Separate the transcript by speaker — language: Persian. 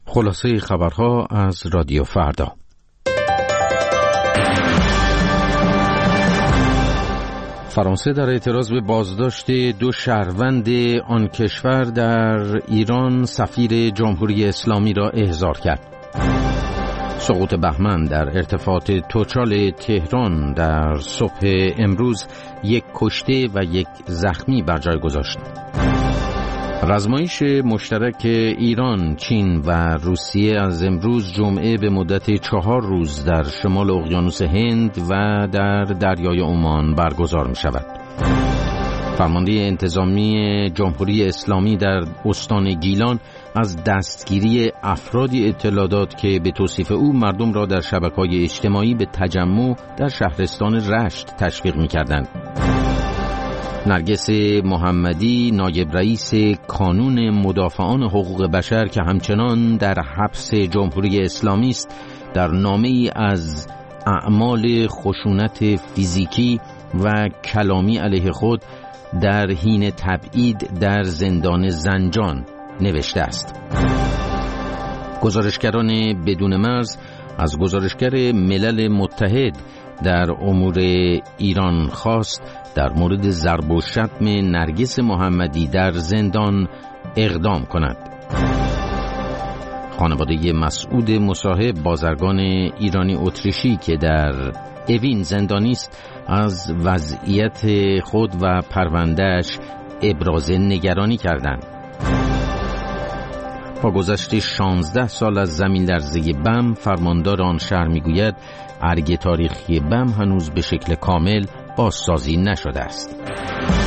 Speaker 1: خلاصه خبرها از رادیو فردا. فرانسه در اعتراض به بازداشت 2 شهروند آن کشور در ایران سفیر جمهوری اسلامی را احضار کرد. سقوط بهمن در ارتفاعات توچال تهران در صبح امروز 1 کشته و 1 زخمی بر جای گذاشت. رزمایش مشترک ایران، چین و روسیه از امروز جمعه به مدت 4 روز در شمال اقیانوس هند و در دریای عمان برگزار می شود. فرمانده انتظامی جمهوری اسلامی در استان گیلان از دستگیری افرادی اطلاع داد که به توصیف او مردم را در شبکه‌های اجتماعی به تجمع در شهرستان رشت تشویق می کردند. نرگس محمدی، نایب رئیس کانون مدافعان حقوق بشر که همچنان در حبس جمهوری اسلامی است، در نامه‌ای از اعمال خشونت فیزیکی و کلامی علیه خود در حین تبعید در زندان زنجان نوشته است. گزارشگران بدون مرز از گزارشگر ملل متحد در امور ایران خواست در مورد ضرب و شتم نرگس محمدی در زندان اقدام کند. خانواده مسعود مصاحب، بازرگان ایرانی اتریشی که در اوین زندانی است، از وضعیت خود و پروندهش ابراز نگرانی کردند. با گذشت 16 سال از زمین لرزه بم، فرماندار آن شهر میگوید ارگ تاریخی بم هنوز به شکل کامل بازسازی نشده است.